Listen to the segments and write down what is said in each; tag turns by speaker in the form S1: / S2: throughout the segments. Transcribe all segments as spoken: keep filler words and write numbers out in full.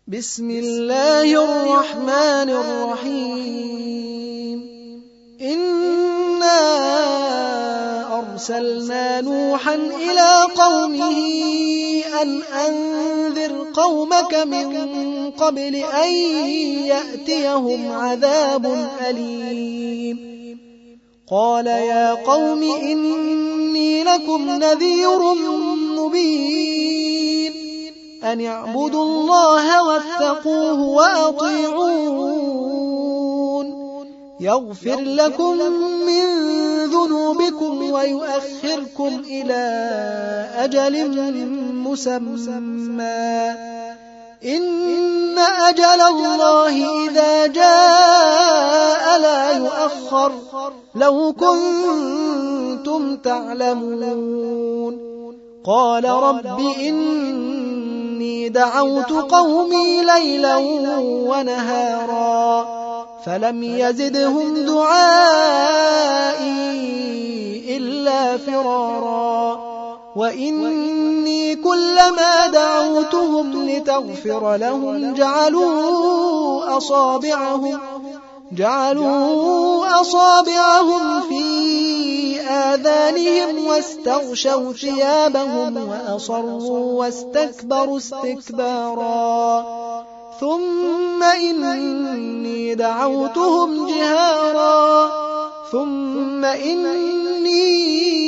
S1: بسم الله الرحمن الرحيم إنا أرسلنا نوحا إلى قومه أن أنذر قومك من قبل أن يأتيهم عذاب أليم قال يا قوم إني لكم نذير مبين أن اعبدوا الله واتقوه وأطيعون يغفر لكم من ذنوبكم ويؤخركم إلى أجل مسمى إن أجل الله إذا جاء لا يؤخر لو كنتم تعلمون قال رب إني دعوت قومي ليلا ونهارا فلم يزدهم دعائي إلا فرارا وإني كلما دعوتهم لتغفر لهم جعلوا أصابعهم جعلوا أصابعهم في آذانهم واستغشوا ثيابهم وأصروا واستكبروا استكبارا ثم إني دعوتهم جهارا ثم إني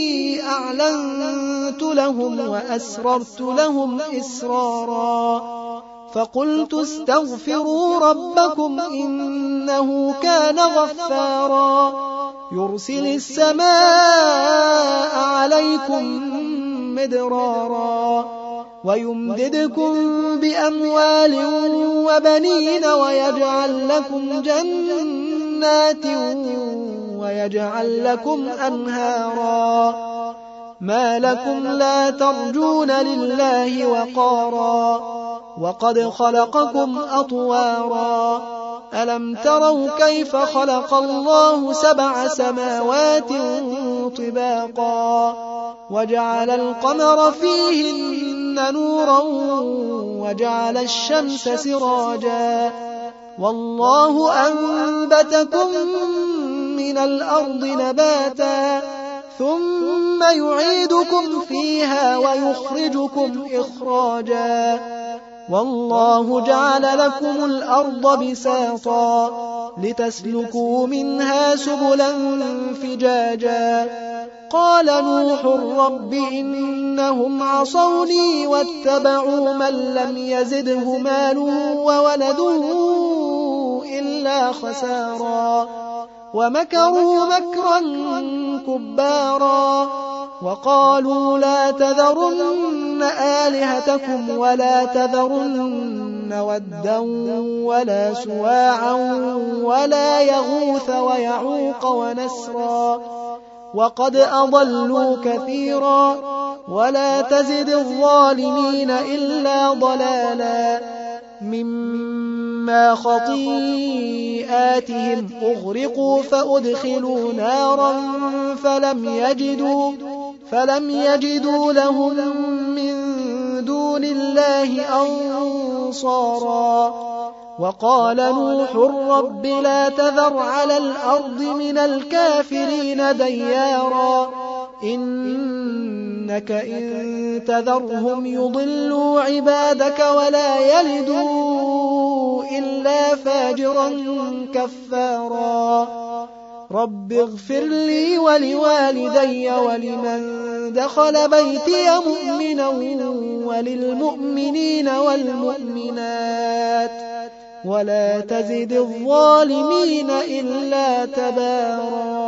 S1: أعلنت لهم وأسررت لهم إسرارا فقلت استغفروا ربكم إنه كان غفارا يرسل السماء عليكم مدرارا ويمددكم بأموال وبنين ويجعل لكم جنات ويجعل لكم أنهارا ما لكم لا ترجون لله وقارا وقد خلقكم أطوارا ألم تروا كيف خلق الله سبع سماوات طباقا وجعل القمر فيهن نورا وجعل الشمس سراجا والله أنبتكم من الأرض نباتا ثم يعيدكم فيها ويخرجكم إخراجا والله جعل لكم الأرض بساطا لتسلكوا منها سبلا فجاجا قال نوح رب إنهم عصوني واتبعوا من لم يزده ماله وولده إلا خسارا ومكروا مكرا كبارا وقالوا لا تذرن آلهتكم ولا تذرن ودا ولا سواعا ولا يغوث ويعوق ونسرا وقد أضلوا كثيرا ولا تزد الظالمين إلا ضلالا مما خطيئاتهم أغرقوا فأدخلوا نارا فلم يجدوا فلم يجدوا لهم من دون الله أنصارا وقال نوح رب لا تذر على الأرض من الكافرين ديارا إنك إن تذرهم يضلوا عبادك ولا يلدوا إلا فاجرا كفارا رب اغفر لي ولوالدي ولمن دخل بيتي مؤمنا وللمؤمنين والمؤمنات ولا تزد الظالمين إلا تبارا.